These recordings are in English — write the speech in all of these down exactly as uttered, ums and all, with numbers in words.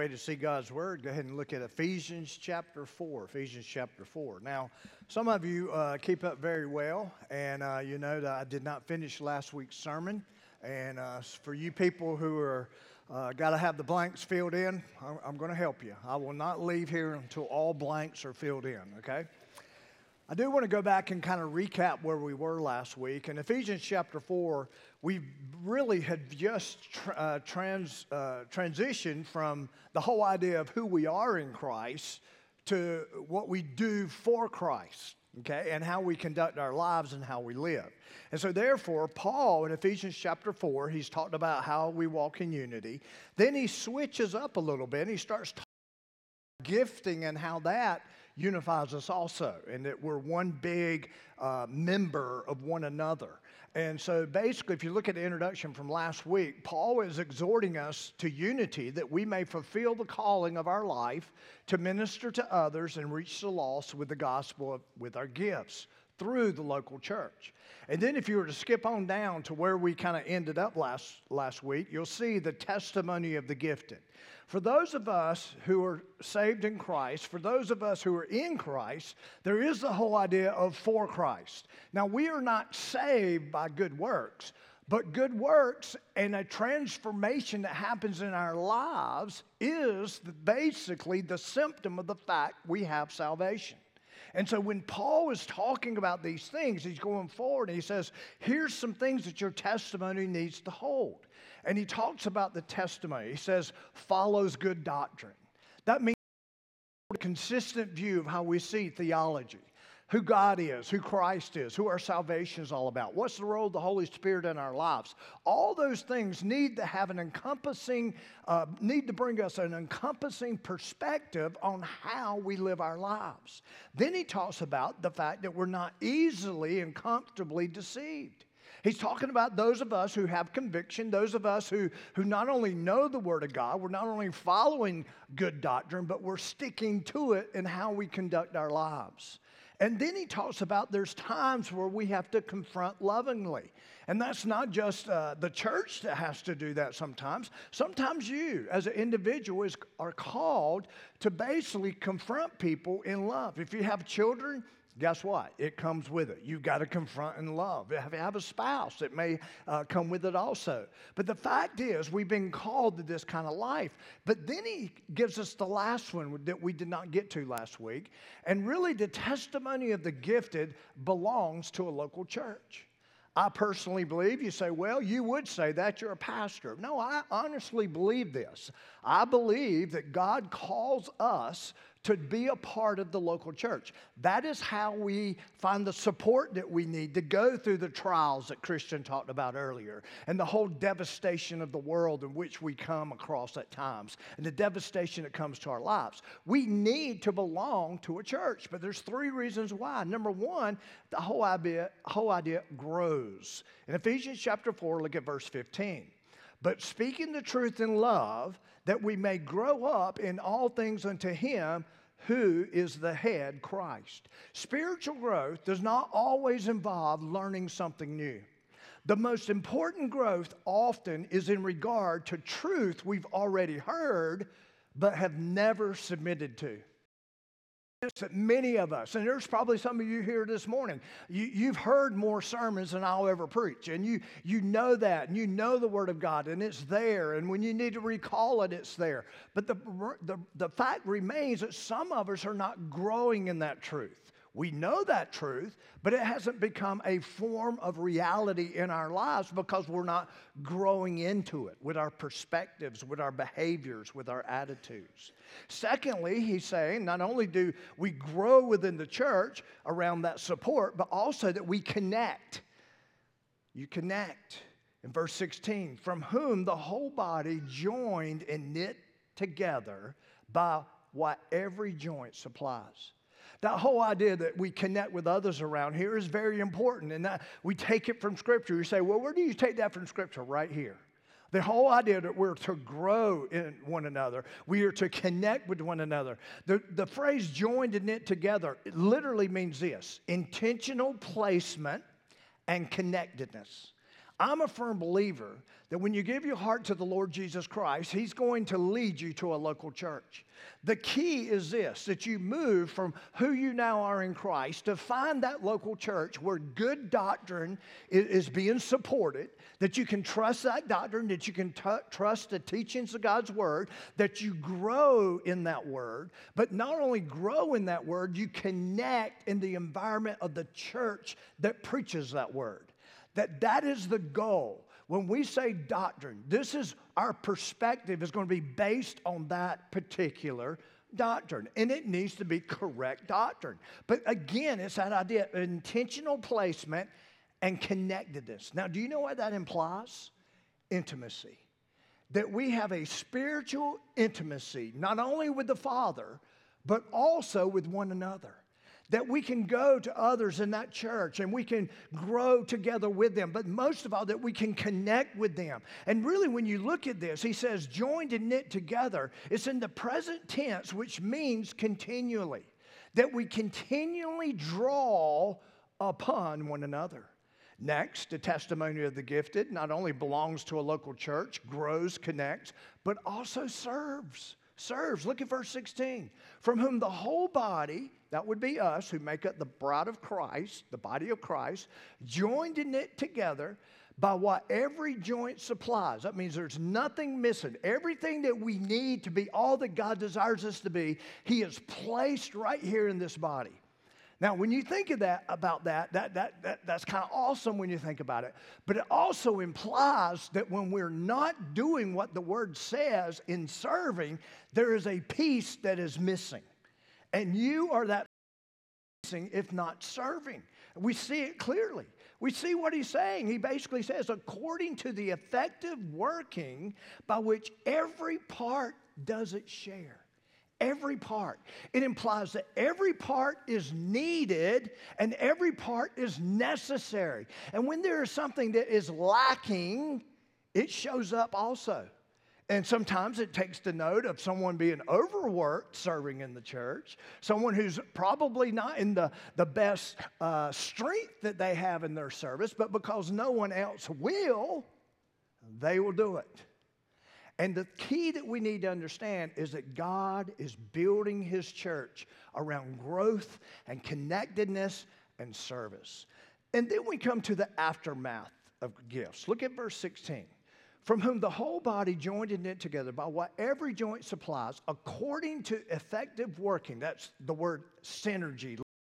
Way to see God's Word, go ahead and look at Ephesians chapter four. Ephesians chapter four. Now, some of you uh, keep up very well, and uh, you know that I did not finish last week's sermon. And uh, for you people who are uh, got to have the blanks filled in, I'm, I'm going to help you. I will not leave here until all blanks are filled in, okay? I do want to go back and kind of recap where we were last week. In Ephesians chapter four, we really had just tra- uh, trans, uh, transitioned from the whole idea of who we are in Christ to what we do for Christ, okay, and how we conduct our lives and how we live. And so therefore, Paul in Ephesians chapter four, he's talked about how we walk in unity. Then he switches up a little bit and he starts talking about gifting and how that unifies us also, and that we're one big uh, member of one another. And so basically, if you look at the introduction from last week, Paul is exhorting us to unity that we may fulfill the calling of our life to minister to others and reach the lost with the gospel of, with our gifts through the local church. And then if you were to skip on down to where we kind of ended up last, last week, you'll see the testimony of the gifted. For those of us who are saved in Christ, for those of us who are in Christ, there is the whole idea of for Christ. Now, we are not saved by good works, but good works and a transformation that happens in our lives is basically the symptom of the fact we have salvation. And so when Paul is talking about these things, he's going forward and he says, here's some things that your testimony needs to hold. And he talks about the testimony. He says, follows good doctrine. That means a consistent view of how we see theology, who God is, who Christ is, who our salvation is all about, what's the role of the Holy Spirit in our lives. All those things need to have an encompassing, uh, need to bring us an encompassing perspective on how we live our lives. Then he talks about the fact that we're not easily and comfortably deceived. He's talking about those of us who have conviction, those of us who, who not only know the Word of God, we're not only following good doctrine, but we're sticking to it in how we conduct our lives. And then he talks about there's times where we have to confront lovingly. And that's not just uh, the church that has to do that sometimes. Sometimes you, as an individual, is, are called to basically confront people in love. If you have children, guess what? It comes with it. You've got to confront and love. If you have a spouse, it may uh, come with it also. But the fact is, we've been called to this kind of life. But then he gives us the last one that we did not get to last week. And really, the testimony of the gifted belongs to a local church. I personally believe, you say, well, you would say that, you're a pastor. No, I honestly believe this. I believe that God calls us to be a part of the local church. That is how we find the support that we need to go through the trials that Christian talked about earlier, and the whole devastation of the world in which we come across at times, and the devastation that comes to our lives. We need to belong to a church, but there's three reasons why. Number one, the whole idea, whole idea grows. In Ephesians chapter four, look at verse fifteen. But speaking the truth in love, that we may grow up in all things unto him who is the head, Christ. Spiritual growth does not always involve learning something new. The most important growth often is in regard to truth we've already heard but have never submitted to. That many of us, and there's probably some of you here this morning, you, you've heard more sermons than I'll ever preach, and you, you know that, and you know the Word of God, and it's there, and when you need to recall it, it's there. But the, the, the fact remains that some of us are not growing in that truth. We know that truth, but it hasn't become a form of reality in our lives because we're not growing into it with our perspectives, with our behaviors, with our attitudes. Secondly, he's saying not only do we grow within the church around that support, but also that we connect. You connect. In verse sixteen, from whom the whole body joined and knit together by what every joint supplies. That whole idea that we connect with others around here is very important, and that we take it from Scripture. You say, well, where do you take that from Scripture? Right here. The whole idea that we're to grow in one another. We are to connect with one another. The, the phrase joined and knit together, it literally means this: intentional placement and connectedness. I'm a firm believer that when you give your heart to the Lord Jesus Christ, He's going to lead you to a local church. The key is this, that you move from who you now are in Christ to find that local church where good doctrine is being supported, that you can trust that doctrine, that you can t- trust the teachings of God's Word, that you grow in that Word, but not only grow in that Word, you connect in the environment of the church that preaches that Word. That that is the goal. When we say doctrine, this is our perspective is going to be based on that particular doctrine. And it needs to be correct doctrine. But again, it's that idea of intentional placement and connectedness. Now, do you know what that implies? Intimacy. That we have a spiritual intimacy, not only with the Father, but also with one another. That we can go to others in that church and we can grow together with them. But most of all, that we can connect with them. And really, when you look at this, he says, joined and knit together. It's in the present tense, which means continually. That we continually draw upon one another. Next, the testimony of the gifted not only belongs to a local church, grows, connects, but also serves. Serves. Look at verse sixteen. From whom the whole body, that would be us who make up the bride of Christ, the body of Christ, joined and knit together by what every joint supplies. That means there's nothing missing. Everything that we need to be all that God desires us to be, He has placed right here in this body. Now, when you think of that, about that, that, that, that that's kind of awesome when you think about it. But it also implies that when we're not doing what the Word says in serving, there is a piece that is missing. And you are that missing if not serving. We see it clearly. We see what he's saying. He basically says, according to the effective working by which every part does its share. Every part. It implies that every part is needed and every part is necessary. And when there is something that is lacking, it shows up also. And sometimes it takes the note of someone being overworked serving in the church, someone who's probably not in the, the best uh, strength that they have in their service, but because no one else will, they will do it. And the key that we need to understand is that God is building His church around growth and connectedness and service. And then we come to the aftermath of gifts. Look at verse sixteen. From whom the whole body joined and knit together by what every joint supplies, according to effective working, that's the word synergy,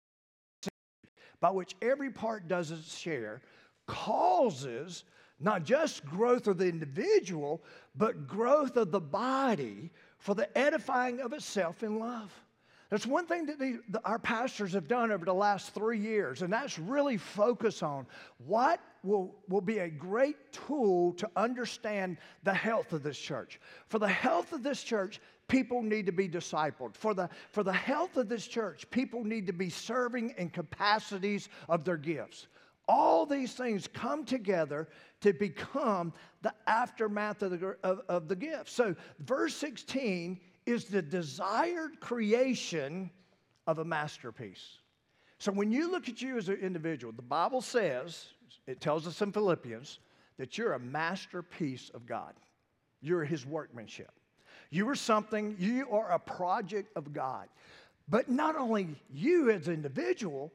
by which every part does its share, causes not just growth of the individual, but growth of the body for the edifying of itself in love. That's one thing that the, the, our pastors have done over the last three years, and that's really focus on what will, will be a great tool to understand the health of this church. For the health of this church, people need to be discipled. For the, for the health of this church, people need to be serving in capacities of their gifts. All these things come together to become the aftermath of the, of, of the gift. So verse sixteen is the desired creation of a masterpiece. So when you look at you as an individual, the Bible says, it tells us in Philippians, that you're a masterpiece of God. You're His workmanship. You are something, you are a project of God. But not only you as an individual,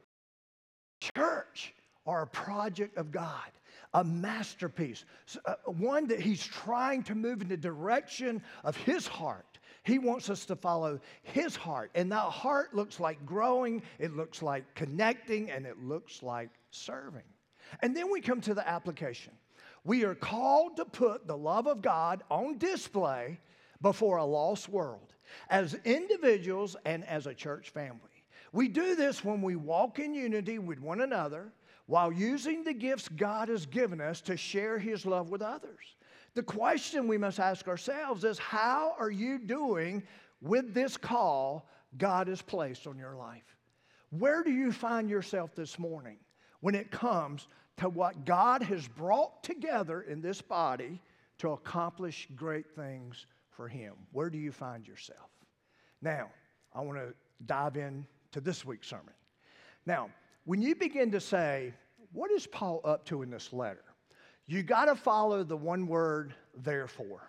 church are a project of God, a masterpiece, uh, one that He's trying to move in the direction of His heart. He wants us to follow His heart, and that heart looks like growing, it looks like connecting, and it looks like serving. And then we come to the application. We are called to put the love of God on display before a lost world, as individuals and as a church family. We do this when we walk in unity with one another, while using the gifts God has given us to share His love with others. The question we must ask ourselves is, how are you doing with this call God has placed on your life? Where do you find yourself this morning when it comes to what God has brought together in this body to accomplish great things for Him? Where do you find yourself? Now, I want to dive in to this week's sermon. Now, when you begin to say, what is Paul up to in this letter? you got to follow the one word, therefore.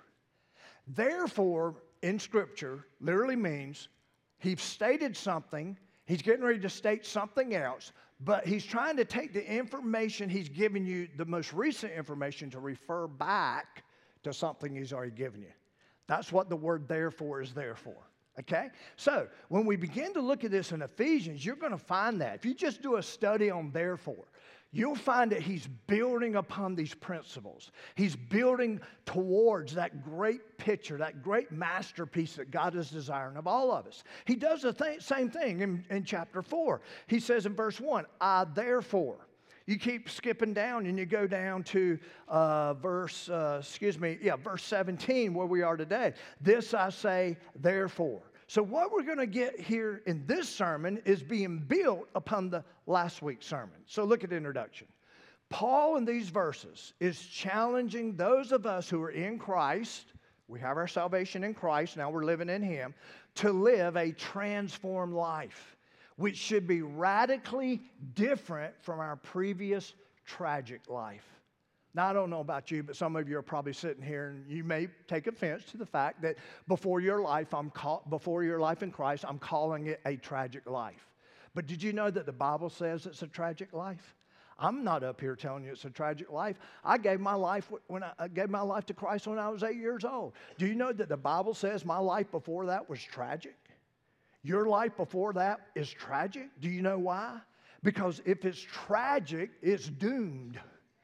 Therefore, in Scripture, literally means he's stated something, he's getting ready to state something else, but he's trying to take the information he's given you, the most recent information, to refer back to something he's already given you. That's what the word therefore is there for. Okay? So, when we begin to look at this in Ephesians, you're going to find that. If you just do a study on therefore, you'll find that he's building upon these principles. He's building towards that great picture, that great masterpiece that God is desiring of all of us. He does the th- same thing in, in chapter four. He says in verse one, I therefore. You keep skipping down and you go down to uh, verse, uh, excuse me, yeah, verse seventeen, where we are today. This I say, therefore. So what we're going to get here in this sermon is being built upon the last week's sermon. So look at the introduction. Paul in these verses is challenging those of us who are in Christ. We have our salvation in Christ. Now we're living in Him. To live a transformed life, which should be radically different from our previous tragic life. Now, I don't know about you, but some of you are probably sitting here and you may take offense to the fact that before your life, I'm call, before your life in Christ, I'm calling it a tragic life. But did you know that the Bible says it's a tragic life? I'm not up here telling you it's a tragic life. I gave my life when I, I gave my life to Christ when I was eight years old. Do you know that the Bible says my life before that was tragic? Your life before that is tragic. Do you know why? Because if it's tragic, it's doomed.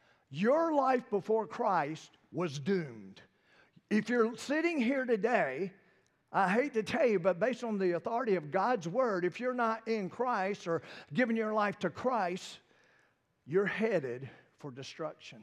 Your life before Christ was doomed. If you're sitting here today, I hate to tell you, but based on the authority of God's word, if you're not in Christ or giving your life to Christ, you're headed for destruction.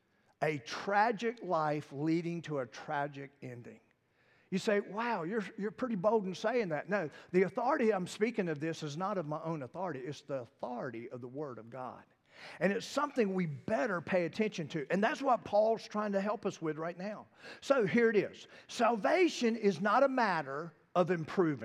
A tragic life leading to a tragic ending. You say, wow, you're, you're pretty bold in saying that. No, the authority I'm speaking of this is not of my own authority. It's the authority of the Word of God. And it's something we better pay attention to. And that's what Paul's trying to help us with right now. So here it is. Salvation is not a matter of improving.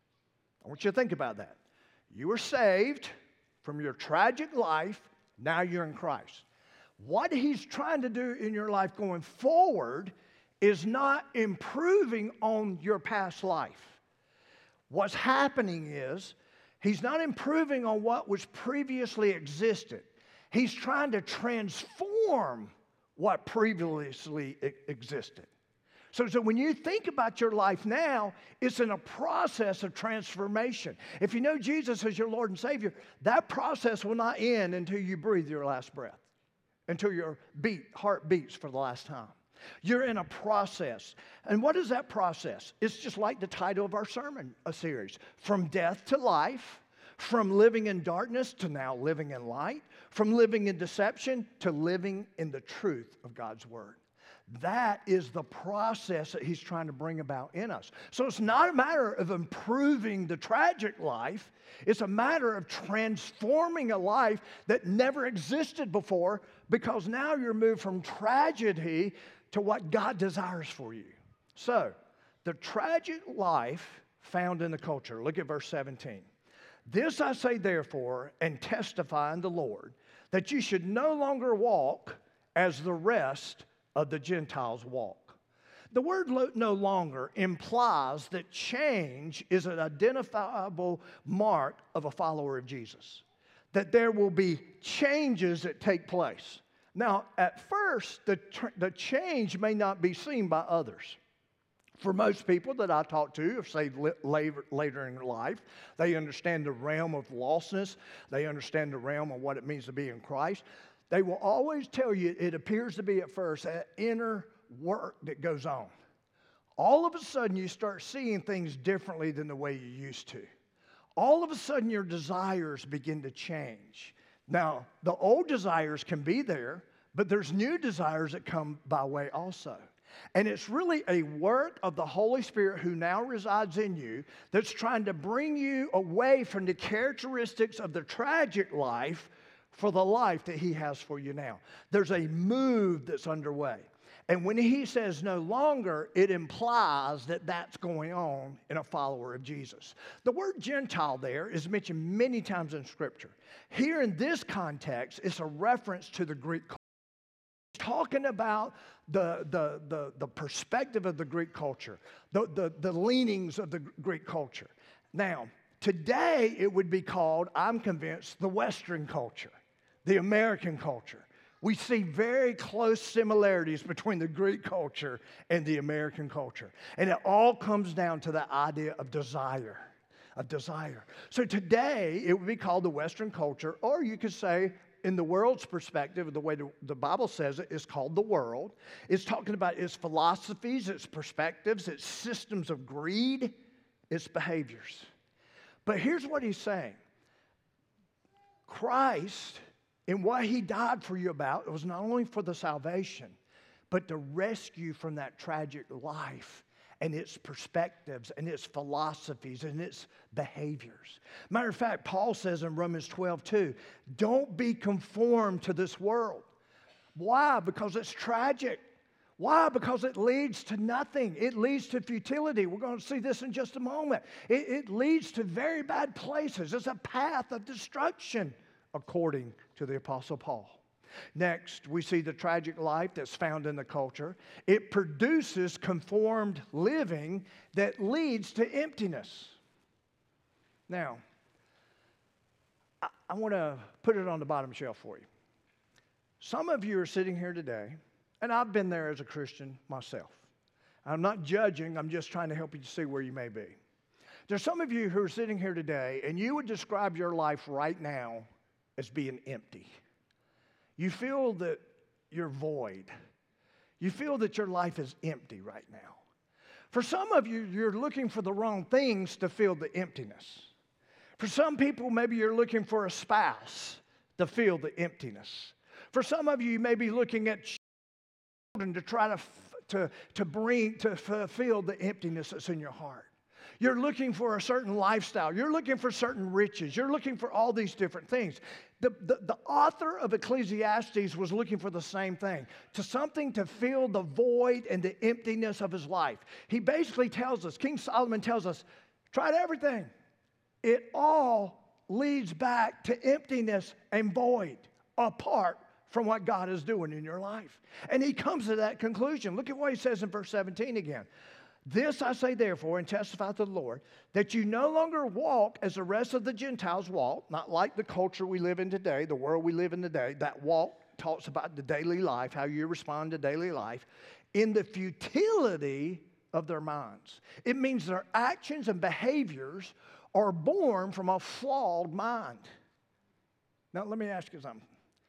I want you to think about that. You were saved from your tragic life. Now you're in Christ. What He's trying to do in your life going forward is not improving on your past life. What's happening is He's not improving on what was previously existed. He's trying to transform what previously existed. So, so when you think about your life now, it's in a process of transformation. If you know Jesus as your Lord and Savior, that process will not end until you breathe your last breath, until your beat, heart beats for the last time. You're in a process. And what is that process? It's just like the title of our sermon a series. From death to life, from living in darkness to now living in light, from living in deception to living in the truth of God's Word. That is the process that He's trying to bring about in us. So it's not a matter of improving the tragic life. It's a matter of transforming a life that never existed before, because now you're moved from tragedy to what God desires for you. So, the tragic life found in the culture. Look at verse seventeen. This I say therefore, and testify in the Lord, that you should no longer walk as the rest of the Gentiles walk. The word no longer implies that change is an identifiable mark of a follower of Jesus. That there will be changes that take place. Now, at first, the, tr- the change may not be seen by others. For most people that I talk to, if say later, later in life, they understand the realm of lostness. They understand the realm of what it means to be in Christ. They will always tell you it appears to be at first an inner work that goes on. All of a sudden, you start seeing things differently than the way you used to. All of a sudden, your desires begin to change. Now, the old desires can be there, but there's new desires that come by way also. And it's really a work of the Holy Spirit who now resides in you that's trying to bring you away from the characteristics of the tragic life for the life that He has for you now. There's a move that's underway. And when He says no longer, it implies that that's going on in a follower of Jesus. The word Gentile there is mentioned many times in Scripture. Here in this context, it's a reference to the Greek culture. talking about the, the, the, the perspective of the Greek culture, the, the, the leanings of the Greek culture. Now, today it would be called, I'm convinced, the Western culture, the American culture. We see very close similarities between the Greek culture and the American culture. And it all comes down to the idea of desire, of desire. So today, it would be called the Western culture, or you could say, in the world's perspective, the way the, the Bible says it, is called the world. It's talking about its philosophies, its perspectives, its systems of greed, its behaviors. But here's what he's saying. Christ, and what he died for you about, it was not only for the salvation, but to rescue from that tragic life and its perspectives and its philosophies and its behaviors. Matter of fact, Paul says in Romans twelve two, don't be conformed to this world. Why? Because it's tragic. Why? Because it leads to nothing. It leads to futility. We're going to see this in just a moment. It, it leads to very bad places. It's a path of destruction, according to the Apostle Paul. Next, we see the tragic life that's found in the culture. It produces conformed living that leads to emptiness. Now, I, I want to put it on the bottom shelf for you. Some of you are sitting here today, and I've been there as a Christian myself. I'm not judging, I'm just trying to help you to see where you may be. There's some of you who are sitting here today, and you would describe your life right now as being empty. You feel that you're void. You feel that your life is empty right now. For some of you, you're looking for the wrong things to fill the emptiness. For some people, maybe you're looking for a spouse to fill the emptiness. For some of you, you may be looking at children to try to, to, to bring, to fulfill the emptiness that's in your heart. You're looking for a certain lifestyle. You're looking for certain riches. You're looking for all these different things. The, the, the author of Ecclesiastes was looking for the same thing, to something to fill the void and the emptiness of his life. He basically tells us, King Solomon tells us, tried everything. It all leads back to emptiness and void apart from what God is doing in your life. And he comes to that conclusion. Look at what he says in verse seventeen again. This I say therefore, and testify to the Lord, that you no longer walk as the rest of the Gentiles walk, not like the culture we live in today, the world we live in today. That walk talks about the daily life, how you respond to daily life, in the futility of their minds. It means their actions and behaviors are born from a flawed mind. Now, let me ask you something.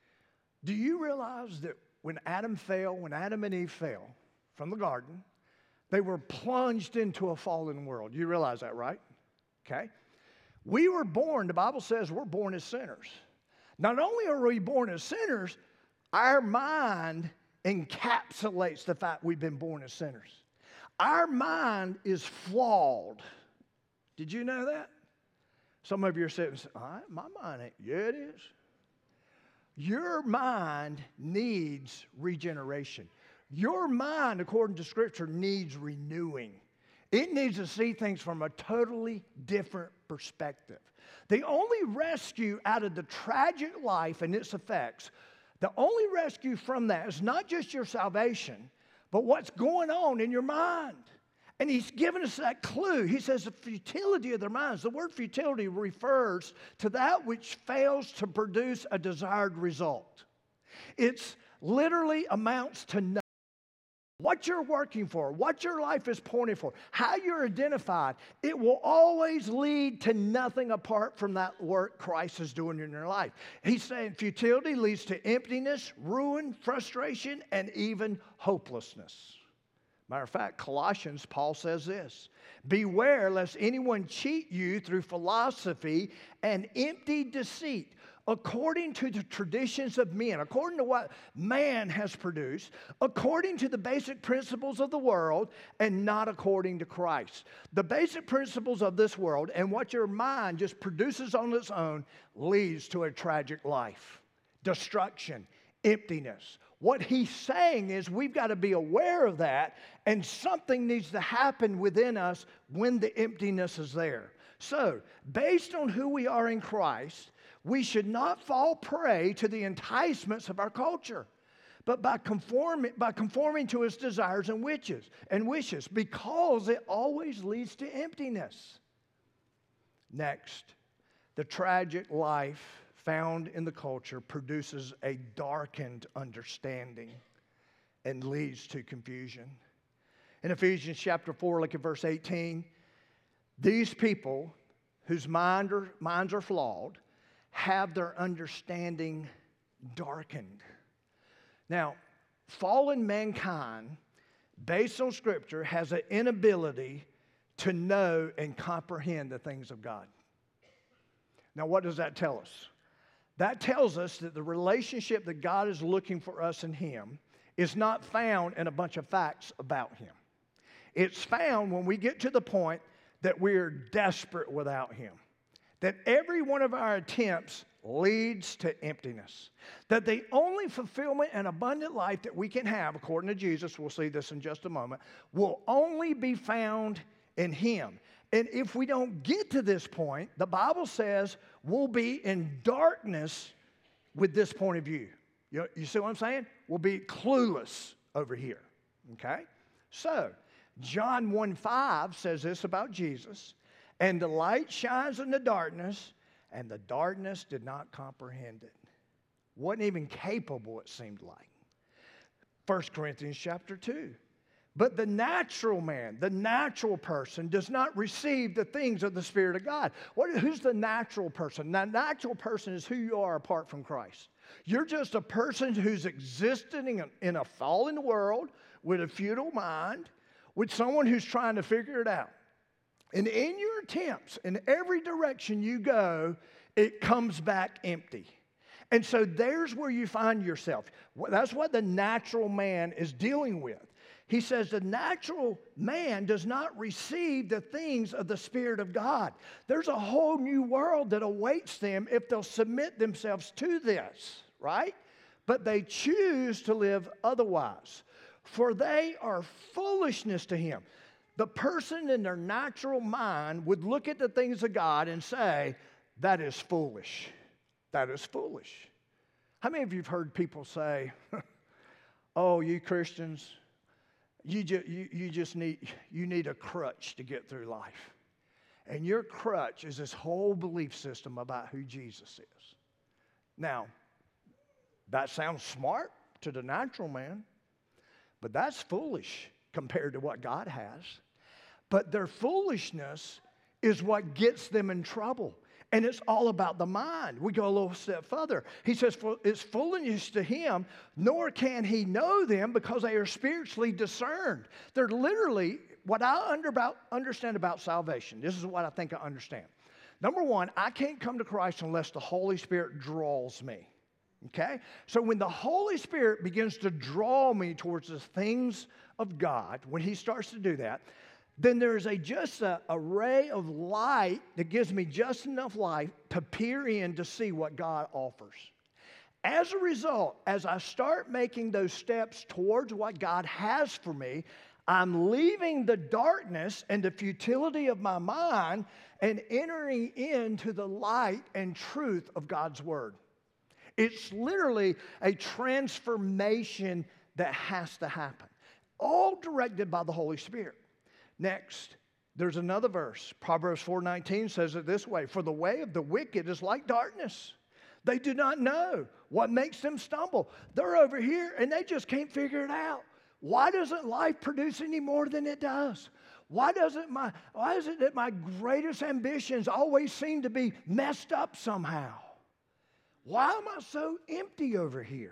Do you realize that when Adam fell, when Adam and Eve fell from the garden, they were plunged into a fallen world? You realize that, right? Okay. We were born, the Bible says we're born as sinners. Not only are we born as sinners, our mind encapsulates the fact we've been born as sinners. Our mind is flawed. Did you know that? Some of you are sitting and saying, all right, my mind ain't. Yeah, it is. Your mind needs regeneration. Your mind, according to Scripture, needs renewing. It needs to see things from a totally different perspective. The only rescue out of the tragic life and its effects, the only rescue from that is not just your salvation, but what's going on in your mind. And he's given us that clue. He says the futility of their minds. The word futility refers to that which fails to produce a desired result. It's literally amounts to nothing. What you're working for, what your life is pointing for, how you're identified, it will always lead to nothing apart from that work Christ is doing in your life. He's saying futility leads to emptiness, ruin, frustration, and even hopelessness. Matter of fact, Colossians, Paul says this, beware lest anyone cheat you through philosophy and empty deceit, according to the traditions of men, according to what man has produced, according to the basic principles of the world, and not according to Christ. The basic principles of this world and what your mind just produces on its own leads to a tragic life, destruction, emptiness. What he's saying is we've got to be aware of that, and something needs to happen within us when the emptiness is there. So, based on who we are in Christ, we should not fall prey to the enticements of our culture. but by conforming, by conforming to its desires and wishes, and wishes, because it always leads to emptiness. Next, the tragic life found in the culture produces a darkened understanding and leads to confusion. In Ephesians chapter four, look at verse eighteen. These people whose mind are, minds are flawed have their understanding darkened. Now, fallen mankind, based on Scripture, has an inability to know and comprehend the things of God. Now, what does that tell us? That tells us that the relationship that God is looking for us in Him is not found in a bunch of facts about Him. It's found when we get to the point that we are desperate without Him. That every one of our attempts leads to emptiness. That the only fulfillment and abundant life that we can have, according to Jesus, we'll see this in just a moment, will only be found in Him. And if we don't get to this point, the Bible says we'll be in darkness with this point of view. You, you see what I'm saying? We'll be clueless over here. Okay? So, John one five says this about Jesus. And the light shines in the darkness, and the darkness did not comprehend it. Wasn't even capable, it seemed like. First Corinthians chapter two. But the natural man, the natural person, does not receive the things of the Spirit of God. What, who's the natural person? The natural person is who you are apart from Christ. You're just a person who's existing in a, in a fallen world with a futile mind, with someone who's trying to figure it out. And in your attempts, in every direction you go, it comes back empty. And so there's where you find yourself. That's what the natural man is dealing with. He says the natural man does not receive the things of the Spirit of God. There's a whole new world that awaits them if they'll submit themselves to this, right? But they choose to live otherwise. For they are foolishness to him. The person in their natural mind would look at the things of God and say, that is foolish. That is foolish. How many of you have heard people say, oh, you Christians, you, ju- you, you just need, you need a crutch to get through life. And your crutch is this whole belief system about who Jesus is. Now, that sounds smart to the natural man, but that's foolish compared to what God has. But their foolishness is what gets them in trouble. And it's all about the mind. We go a little step further. He says, it's foolishness to him, nor can he know them because they are spiritually discerned. They're literally, what I under about, understand about salvation, this is what I think I understand. Number one, I can't come to Christ unless the Holy Spirit draws me. Okay? So when the Holy Spirit begins to draw me towards the things of God, when he starts to do that, then there's a just a, a ray of light that gives me just enough light to peer in to see what God offers. As a result, as I start making those steps towards what God has for me, I'm leaving the darkness and the futility of my mind and entering into the light and truth of God's Word. It's literally a transformation that has to happen, all directed by the Holy Spirit. Next, there's another verse. Proverbs four nineteen says it this way, for the way of the wicked is like darkness. They do not know what makes them stumble. They're over here and they just can't figure it out. Why doesn't life produce any more than it does? Why doesn't my, why is it that my greatest ambitions always seem to be messed up somehow? Why am I so empty over here?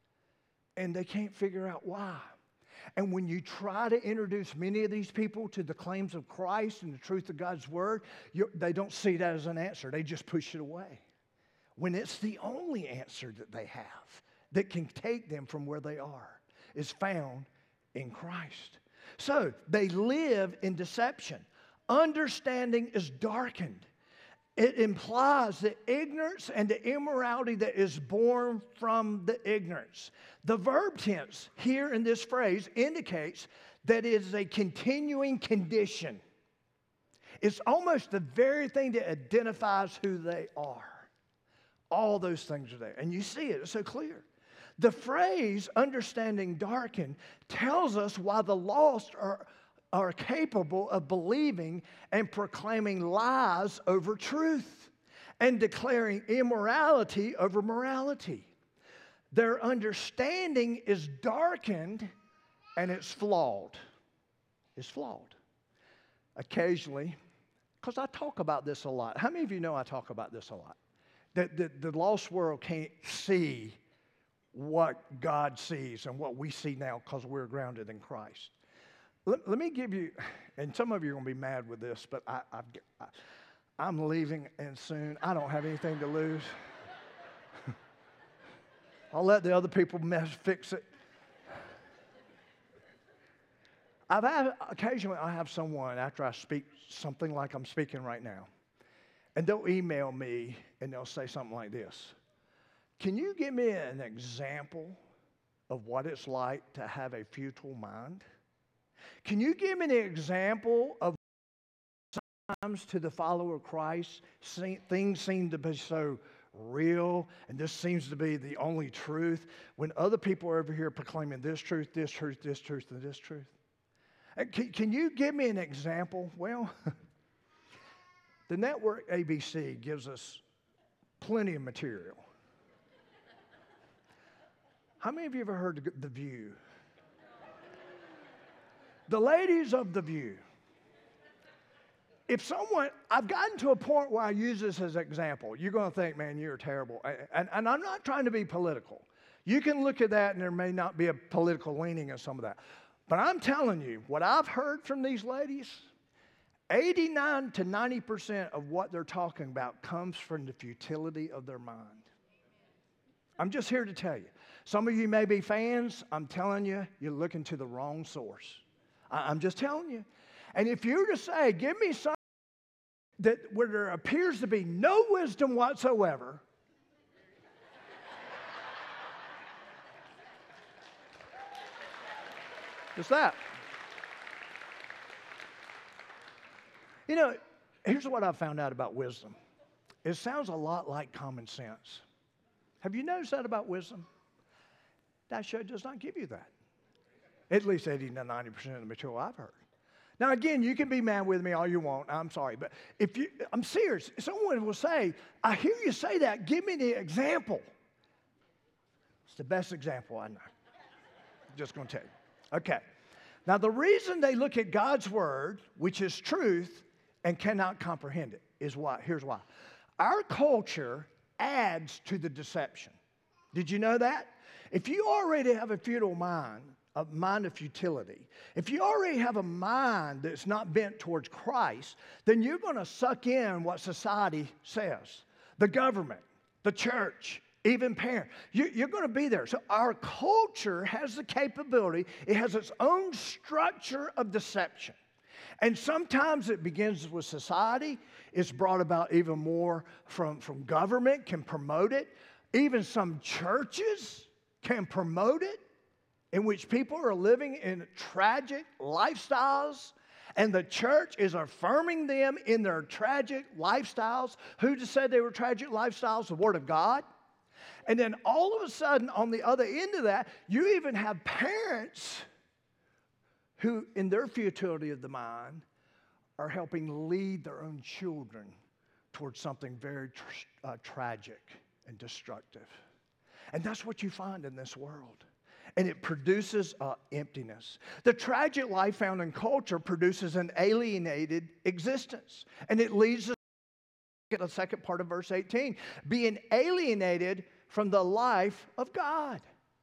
And they can't figure out why. And when you try to introduce many of these people to the claims of Christ and the truth of God's Word, you, they don't see that as an answer. They just push it away. When it's the only answer that they have that can take them from where they are is found in Christ. So they live in deception. Understanding is darkened. It implies the ignorance and the immorality that is born from the ignorance. The verb tense here in this phrase indicates that it is a continuing condition. It's almost the very thing that identifies who they are. All those things are there. And you see it, it's so clear. The phrase understanding darkened tells us why the lost are, are capable of believing and proclaiming lies over truth and declaring immorality over morality. Their understanding is darkened and it's flawed. It's flawed. Occasionally, because I talk about this a lot. How many of you know I talk about this a lot? That the, the lost world can't see what God sees and what we see now because we're grounded in Christ. Let, let me give you, and some of you are going to be mad with this, but I, I've, I, I'm leaving and soon. I don't have anything to lose. I'll let the other people mess, fix it. I've had, occasionally I have someone after I speak something like I'm speaking right now, and they'll email me and they'll say something like this. Can you give me an example of what it's like to have a futile mind? Can you give me an example of times to the follower of Christ, things seem to be so real, and this seems to be the only truth, when other people are over here proclaiming this truth, this truth, this truth, and this truth? Can, can you give me an example? Well, the network A B C gives us plenty of material. How many of you ever heard The View? The ladies of The View. If someone, I've gotten to a point where I use this as an example. You're going to think, man, you're terrible. And, and I'm not trying to be political. You can look at that and there may not be a political leaning in some of that. But I'm telling you, what I've heard from these ladies, eighty-nine to ninety percent of what they're talking about comes from the futility of their mind. I'm just here to tell you. Some of you may be fans. I'm telling you, you're looking to the wrong source. I, I'm just telling you. And if you were to say, give me something that where there appears to be no wisdom whatsoever, just that. You know, here's what I found out about wisdom. It sounds a lot like common sense. Have you noticed that about wisdom? That show does not give you that. At least eighty to ninety percent of the material I've heard. Now, again, you can be mad with me all you want. I'm sorry. But if you, I'm serious. Someone will say, I hear you say that. Give me the example. It's the best example I know. I'm just going to tell you. Okay. Now, the reason they look at God's word, which is truth, and cannot comprehend it is why. Here's why. Our culture adds to the deception. Did you know that? If you already have a futile mind, a mind of futility, if you already have a mind that's not bent towards Christ, then you're going to suck in what society says. The government, the church, even parents. You, you're going to be there. So our culture has the capability. It has its own structure of deception. And sometimes it begins with society. It's brought about even more from, from government, can promote it. Even some churches can promote it, in which people are living in tragic lifestyles, and the church is affirming them in their tragic lifestyles. Who just said they were tragic lifestyles? The Word of God. And then all of a sudden, on the other end of that, you even have parents who, in their futility of the mind, are helping lead their own children towards something very tr- uh, tragic and destructive. And that's what you find in this world. And it produces uh, emptiness. The tragic life found in culture produces an alienated existence. And it leads us to the second part of verse eighteen, being alienated from the life of God.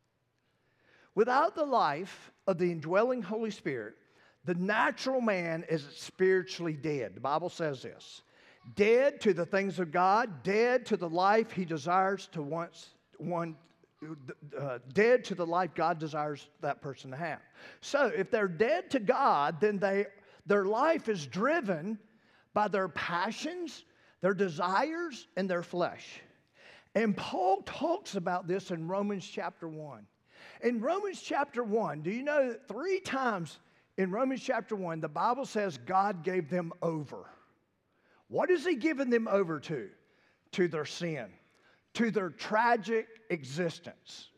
Without the life of the indwelling Holy Spirit, the natural man is spiritually dead. The Bible says this. Dead to the things of God, dead to the life he desires to once one Uh, dead to the life God desires that person to have. So if they're dead to God, then they their life is driven by their passions, their desires, and their flesh. And Paul talks about this in Romans chapter one. In Romans chapter one, do you know that three times in Romans chapter one, the Bible says God gave them over. What is he giving them over to? To their sin. To their tragic existence.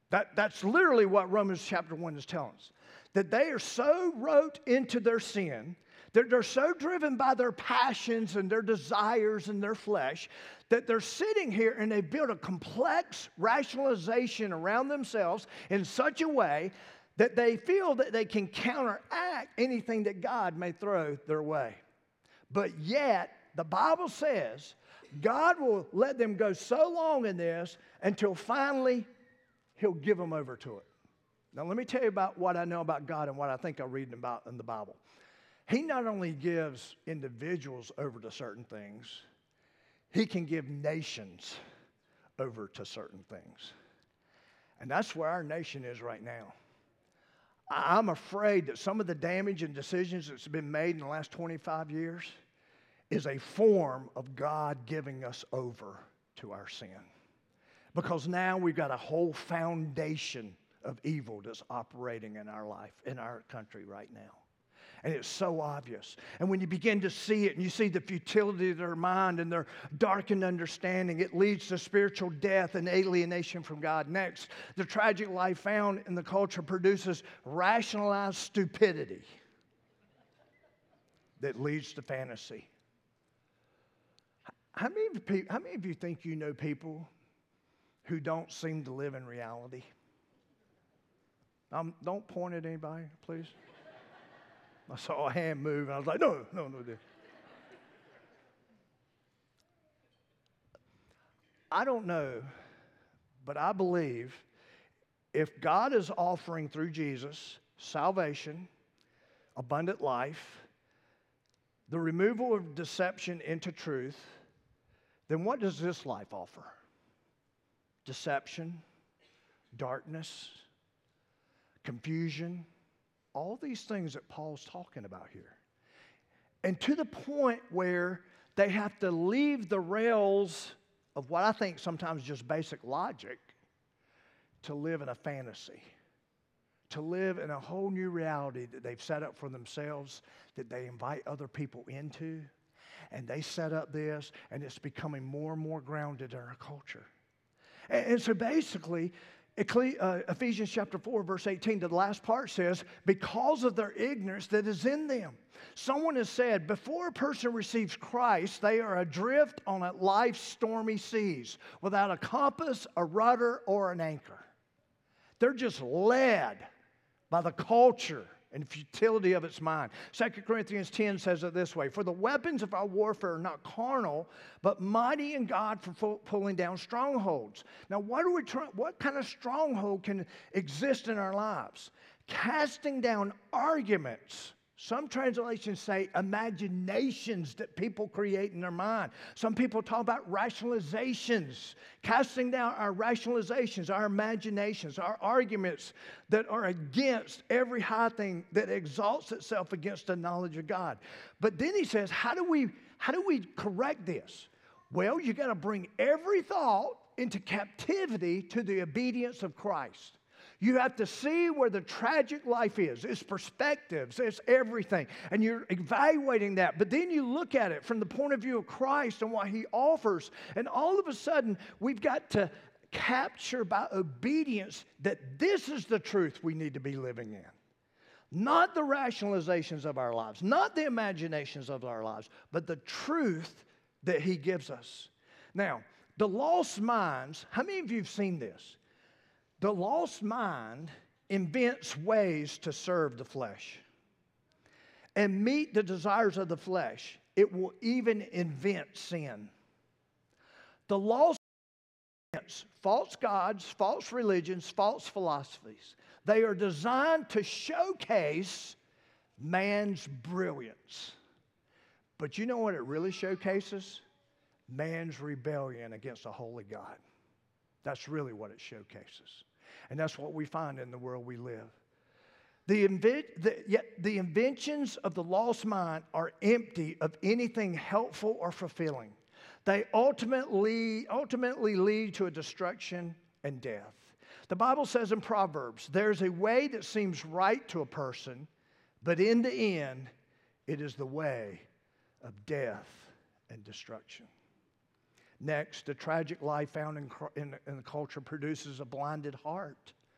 That, that's literally what Romans chapter one is telling us. That they are so wrote into their sin, that they're so driven by their passions and their desires and their flesh, that they're sitting here and they build a complex rationalization around themselves in such a way that they feel that they can counteract anything that God may throw their way. But yet, the Bible says God will let them go so long in this until finally He'll give them over to it. Now, let me tell you about what I know about God and what I think I read about in the Bible. He not only gives individuals over to certain things, He can give nations over to certain things. And that's where our nation is right now. I'm afraid that some of the damage and decisions that's been made in the last twenty-five years is a form of God giving us over to our sin. Because now we've got a whole foundation of evil that's operating in our life, in our country right now. And it's so obvious. And when you begin to see it and you see the futility of their mind and their darkened understanding, it leads to spiritual death and alienation from God. Next, the tragic life found in the culture produces rationalized stupidity that leads to fantasy. How many of you, how many of you think you know people who don't seem to live in reality? Um, don't point at anybody, please. I saw a hand move, and I was like, no, no, no. no. I don't know, but I believe if God is offering through Jesus salvation, abundant life, the removal of deception into truth, then what does this life offer? Deception, darkness, confusion, all these things that Paul's talking about here. And to the point where they have to leave the rails of what I think sometimes just basic logic to live in a fantasy, to live in a whole new reality that they've set up for themselves, that they invite other people into, and they set up this, and it's becoming more and more grounded in our culture. And, and so basically, Ephesians chapter four, verse eighteen, the last part says, because of their ignorance that is in them. Someone has said, before a person receives Christ, they are adrift on a life's stormy seas without a compass, a rudder, or an anchor. They're just led by the culture and futility of its mind. Second Corinthians ten says it this way, for the weapons of our warfare are not carnal, but mighty in God for pulling down strongholds. Now, what are we trying? What kind of stronghold can exist in our lives? Casting down arguments. Some translations say imaginations that people create in their mind. Some people talk about rationalizations, casting down our rationalizations, our imaginations, our arguments that are against every high thing that exalts itself against the knowledge of God. But then he says, how do we, how do we correct this? Well, you got to bring every thought into captivity to the obedience of Christ. You have to see where the tragic life is. It's perspectives. It's everything. And you're evaluating that. But then you look at it from the point of view of Christ and what He offers. And all of a sudden, we've got to capture by obedience that this is the truth we need to be living in. Not the rationalizations of our lives, not the imaginations of our lives, but the truth that He gives us. Now, the lost minds, how many of you have seen this? The lost mind invents ways to serve the flesh and meet the desires of the flesh. It will even invent sin. The lost invents false gods, false religions, false philosophies. They are designed to showcase man's brilliance. But you know what it really showcases? Man's rebellion against a holy God. That's really what it showcases. And that's what we find in the world we live. The, inven- the, yet the inventions of the lost mind are empty of anything helpful or fulfilling. They ultimately, ultimately lead to a destruction and death. The Bible says in Proverbs, there's a way that seems right to a person, but in the end, it is the way of death and destruction. Next, the tragic life found in, in, in the culture produces a blinded heart.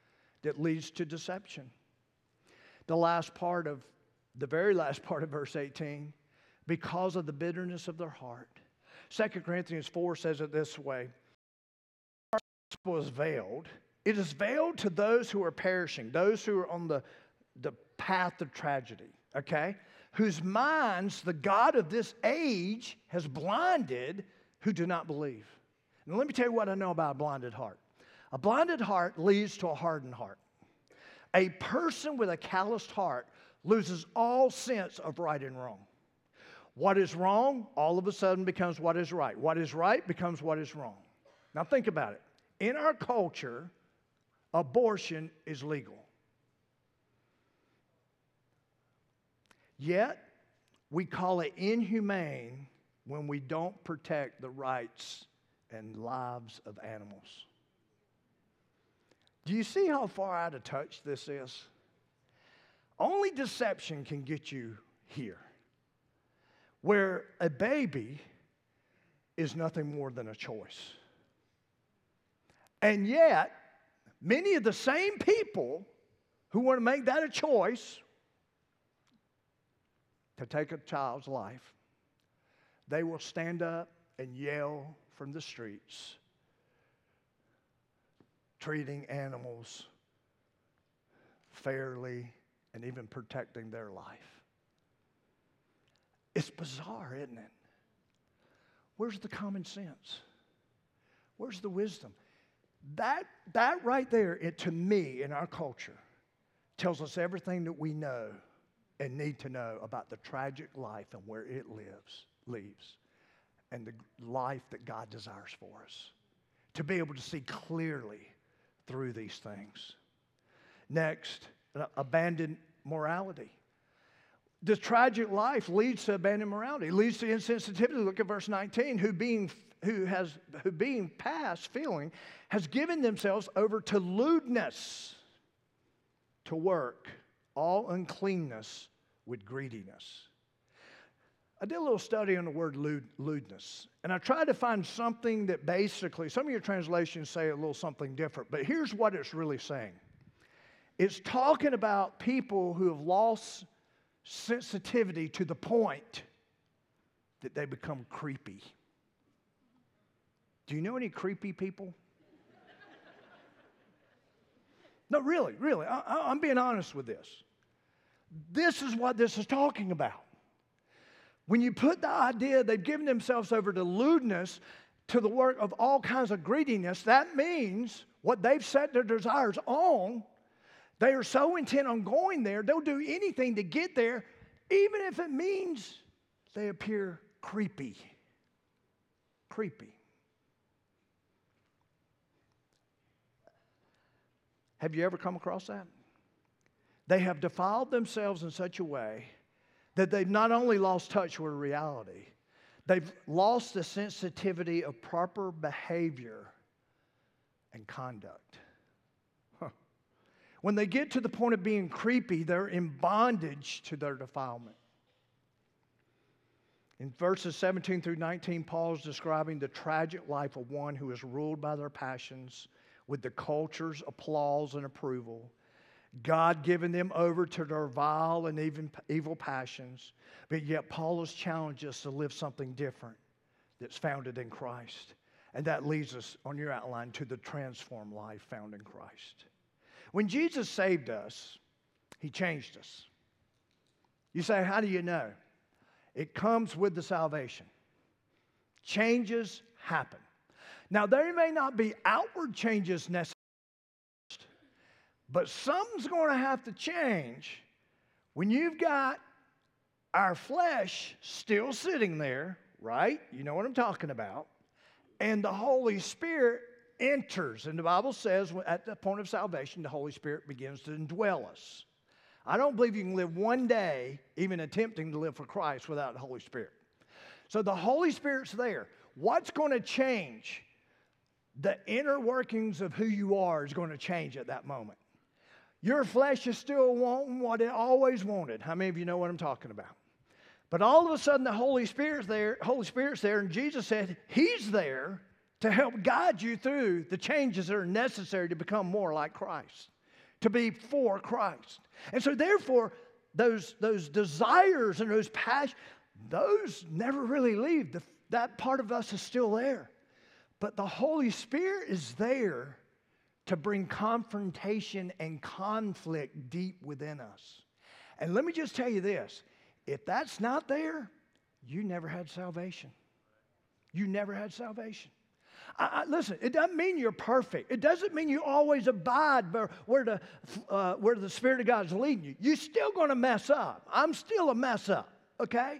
that leads to deception. The last part of, the very last part of verse eighteen, because of the bitterness of their heart. Second Corinthians four says it this way, the gospel is veiled. It is veiled to those who are perishing, those who are on the, the path of tragedy, okay? Whose minds the God of this age has blinded, who do not believe. And let me tell you what I know about a blinded heart. A blinded heart leads to a hardened heart. A person with a calloused heart loses all sense of right and wrong. What is wrong all of a sudden becomes what is right. What is right becomes what is wrong. Now think about it. In our culture, abortion is legal. Yet, we call it inhumane when we don't protect the rights and lives of animals. Do you see how far out of touch this is? Only deception can get you here, where a baby is nothing more than a choice. And yet, many of the same people who want to make that a choice to take a child's life, they will stand up and yell from the streets, treating animals fairly and even protecting their life. It's bizarre, isn't it? Where's the common sense? Where's the wisdom? That, that right there, it, to me, in our culture, tells us everything that we know and need to know about the tragic life and where it lives, leaves, and the life that God desires for us. To be able to see clearly through these things. Next, abandoned morality. This tragic life leads to abandoned morality. It leads to insensitivity. Look at verse nineteen. Who being who has who being past feeling has given themselves over to lewdness, to work all uncleanness with greediness. I did a little study on the word lewd, lewdness, and I tried to find something that basically, some of your translations say a little something different, but here's what it's really saying. It's talking about people who have lost sensitivity to the point that they become creepy. Do you know any creepy people? No, really, really. I, I, I'm being honest with this. This is what this is talking about. When you put the idea they've given themselves over to lewdness, to the work of all kinds of greediness, that means what they've set their desires on, they are so intent on going there, they'll do anything to get there, even if it means they appear creepy. Creepy. Have you ever come across that? They have defiled themselves in such a way that they've not only lost touch with reality, they've lost the sensitivity of proper behavior and conduct. Huh. When they get to the point of being creepy, they're in bondage to their defilement. In verses seventeen through nineteen, Paul is describing the tragic life of one who is ruled by their passions with the culture's applause and approval, God giving them over to their vile and even evil passions. But yet Paul has challenged us to live something different that's founded in Christ. And that leads us, on your outline, to the transformed life found in Christ. When Jesus saved us, He changed us. You say, how do you know? It comes with the salvation. Changes happen. Now, there may not be outward changes necessary, but something's going to have to change when you've got our flesh still sitting there, right? You know what I'm talking about. And the Holy Spirit enters. And the Bible says at the point of salvation, the Holy Spirit begins to indwell us. I don't believe you can live one day even attempting to live for Christ without the Holy Spirit. So the Holy Spirit's there. What's going to change? The inner workings of who you are is going to change at that moment. Your flesh is still wanting what it always wanted. How many of you know what I'm talking about? But all of a sudden the Holy Spirit's there, Holy Spirit's there, and Jesus said He's there to help guide you through the changes that are necessary to become more like Christ, to be for Christ. And so therefore, those, those desires and those passions, those never really leave. The, that part of us is still there. But the Holy Spirit is there to bring confrontation and conflict deep within us. And let me just tell you this. If that's not there, you never had salvation. You never had salvation. I, I, listen, it doesn't mean you're perfect. It doesn't mean you always abide by where the, uh, where the Spirit of God is leading you. You're still going to mess up. I'm still a mess up, okay?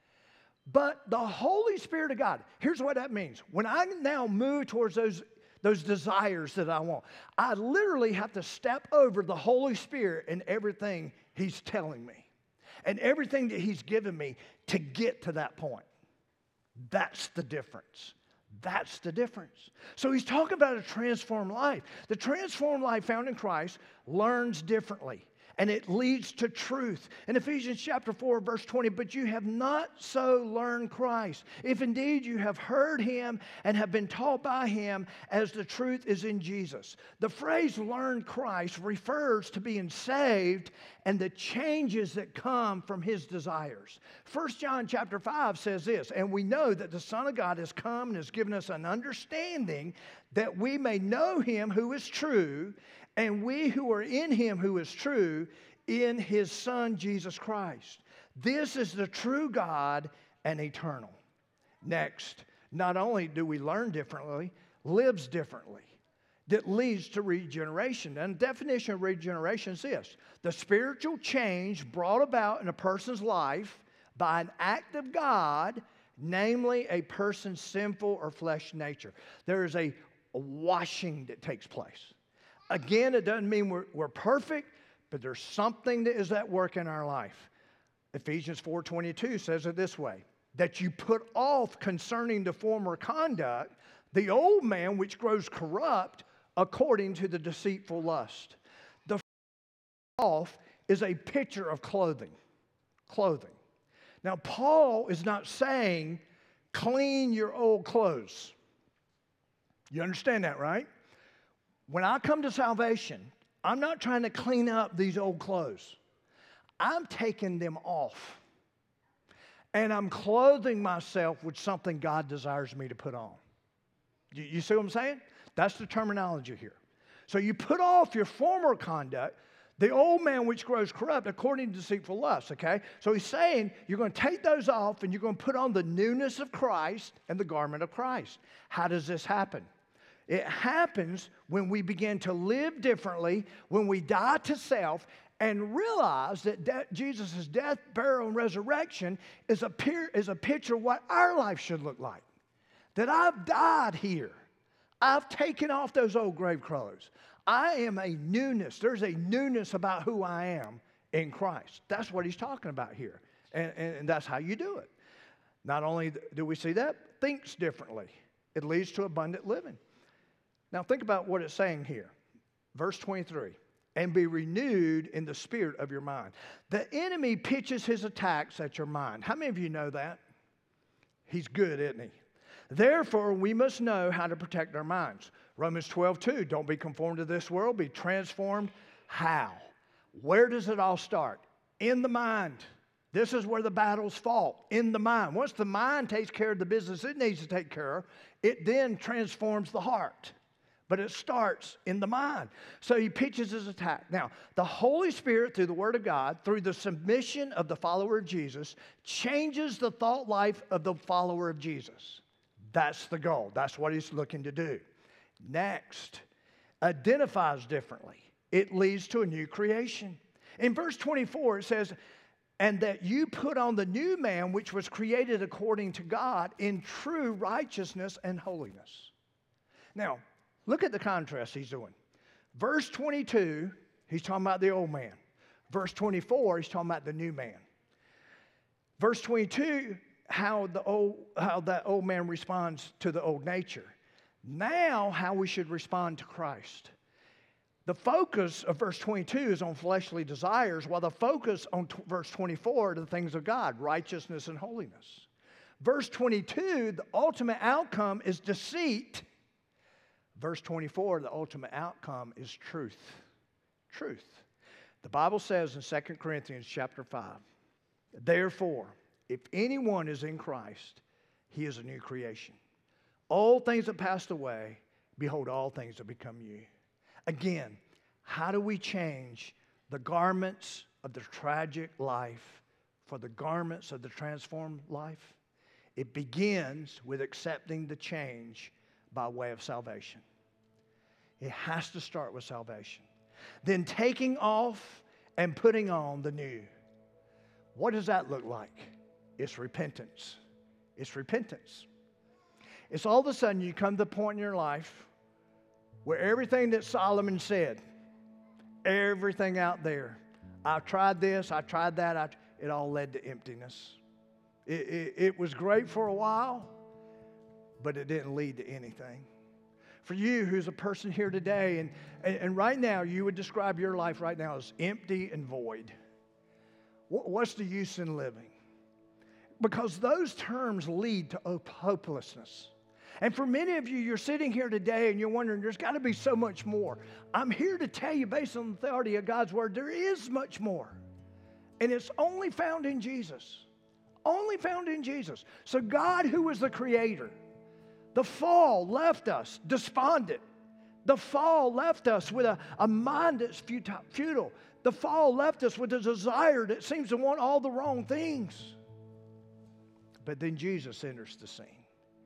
But the Holy Spirit of God, here's what that means. When I now move towards those, those desires that I want, I literally have to step over the Holy Spirit and everything He's telling me and everything that He's given me to get to that point. That's the difference. That's the difference. So he's talking about a transformed life. The transformed life found in Christ learns differently, and it leads to truth. In Ephesians chapter four, verse twenty, but you have not so learned Christ, if indeed you have heard him and have been taught by him as the truth is in Jesus. The phrase learned Christ refers to being saved and the changes that come from his desires. First John chapter five says this, and we know that the Son of God has come and has given us an understanding that we may know him who is true, and we who are in him who is true, in his Son, Jesus Christ. This is the true God and eternal. Next, not only do we learn differently, lives differently. That leads to regeneration. And the definition of regeneration is this: the spiritual change brought about in a person's life by an act of God, namely a person's sinful or flesh nature. There is a, a washing that takes place. Again, it doesn't mean we're, we're perfect, but there's something that is at work in our life. Ephesians four twenty-two says it this way, that you put off concerning the former conduct the old man which grows corrupt according to the deceitful lust. The off is a picture of clothing. Clothing. Now, Paul is not saying clean your old clothes. You understand that, right? When I come to salvation, I'm not trying to clean up these old clothes. I'm taking them off. And I'm clothing myself with something God desires me to put on. You, you see what I'm saying? That's the terminology here. So you put off your former conduct, the old man which grows corrupt according to deceitful lust, okay? So he's saying you're going to take those off and you're going to put on the newness of Christ and the garment of Christ. How does this happen? It happens when we begin to live differently, when we die to self and realize that de- Jesus' death, burial, and resurrection is a, peer, is a picture of what our life should look like. That I've died here. I've taken off those old grave clothes. I am a newness. There's a newness about who I am in Christ. That's what he's talking about here. And, and, and that's how you do it. Not only do we see that, thinks differently. It leads to abundant living. Now think about what it's saying here. Verse twenty-three. And be renewed in the spirit of your mind. The enemy pitches his attacks at your mind. How many of you know that? He's good, isn't he? Therefore, we must know how to protect our minds. Romans twelve two, don't be conformed to this world, be transformed. How? Where does it all start? In the mind. This is where the battles fought, in the mind. Once the mind takes care of the business it needs to take care of, it then transforms the heart. But it starts in the mind. So he pitches his attack. Now, the Holy Spirit, through the Word of God, through the submission of the follower of Jesus, changes the thought life of the follower of Jesus. That's the goal. That's what he's looking to do. Next, identifies differently. It leads to a new creation. In verse twenty-four, it says, and that you put on the new man which was created according to God in true righteousness and holiness. Now, look at the contrast he's doing. Verse twenty-two, he's talking about the old man. Verse twenty-four, he's talking about the new man. Verse twenty-two, how the old, how that old man responds to the old nature. Now, how we should respond to Christ. The focus of verse twenty-two is on fleshly desires, while the focus on t- verse twenty-four are the things of God, righteousness and holiness. Verse twenty-two, the ultimate outcome is deceit. Verse twenty-four, the ultimate outcome is truth. truth. The Bible says in Second Corinthians chapter five, therefore, if anyone is in Christ, he is a new creation. All things have passed away. Behold, all things have become new. Again, how do we change the garments of the tragic life for the garments of the transformed life? It begins with accepting the change by way of salvation. It has to start with salvation. Then taking off and putting on the new. What does that look like? It's repentance. It's repentance. It's all of a sudden you come to the point in your life where everything that Solomon said, everything out there, I tried this, I tried that, I, it all led to emptiness. It, it, it was great for a while, but it didn't lead to anything. For you who's a person here today, and, and, and right now you would describe your life right now as empty and void. What, what's the use in living? Because those terms lead to hopelessness. And for many of you, you're sitting here today and you're wondering, there's got to be so much more. I'm here to tell you, based on the authority of God's word, there is much more. And it's only found in Jesus. Only found in Jesus. So God, who is the creator, the fall left us despondent. The fall left us with a, a mind that's futile. The fall left us with a desire that seems to want all the wrong things. But then Jesus enters the scene.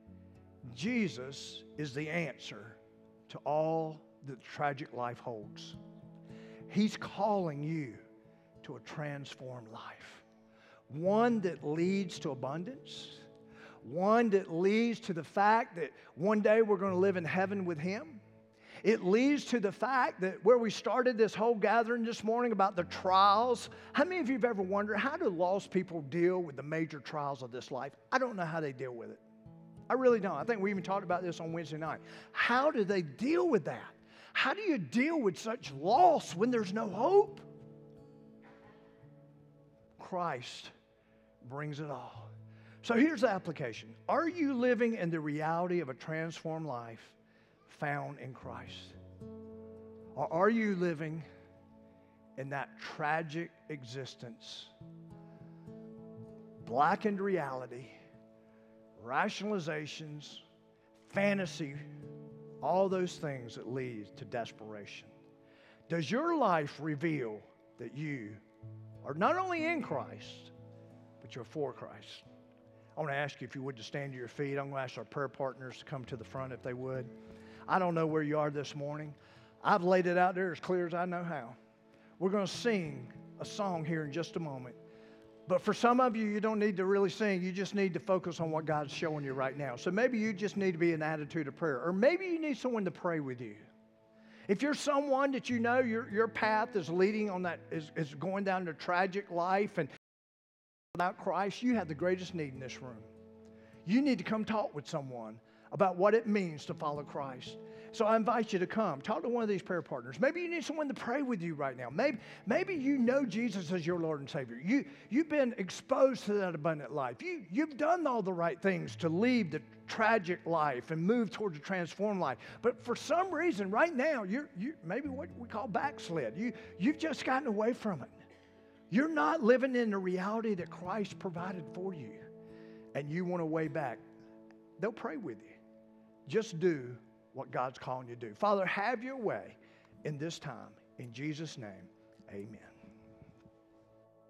Jesus is the answer to all that tragic life holds. He's calling you to a transformed life. One that leads to abundance. One that leads to the fact that one day we're going to live in heaven with Him. It leads to the fact that where we started this whole gathering this morning about the trials. How many of you have ever wondered, how do lost people deal with the major trials of this life? I don't know how they deal with it. I really don't. I think we even talked about this on Wednesday night. How do they deal with that? How do you deal with such loss when there's no hope? Christ brings it all. So here's the application. Are you living in the reality of a transformed life found in Christ? Or are you living in that tragic existence, blackened reality, rationalizations, fantasy, all those things that lead to desperation? Does your life reveal that you are not only in Christ, but you're for Christ? I want to ask you if you would to stand to your feet. I'm going to ask our prayer partners to come to the front if they would. I don't know where you are this morning. I've laid it out there as clear as I know how. We're going to sing a song here in just a moment. But for some of you, you don't need to really sing. You just need to focus on what God's showing you right now. So maybe you just need to be in an attitude of prayer. Or maybe you need someone to pray with you. If you're someone that you know your, your path is leading on that, is, is going down to tragic life, and without Christ, you have the greatest need in this room. You need to come talk with someone about what it means to follow Christ. So I invite you to come. Talk to one of these prayer partners. Maybe you need someone to pray with you right now. Maybe, maybe you know Jesus as your Lord and Savior. You, you've been exposed to that abundant life. You, you've done all the right things to leave the tragic life and move towards a transformed life. But for some reason right now, you're, you maybe what we call backslid. You, you've just gotten away from it. You're not living in the reality that Christ provided for you. And you want to way back. They'll pray with you. Just do what God's calling you to do. Father, have your way in this time. In Jesus' name, amen.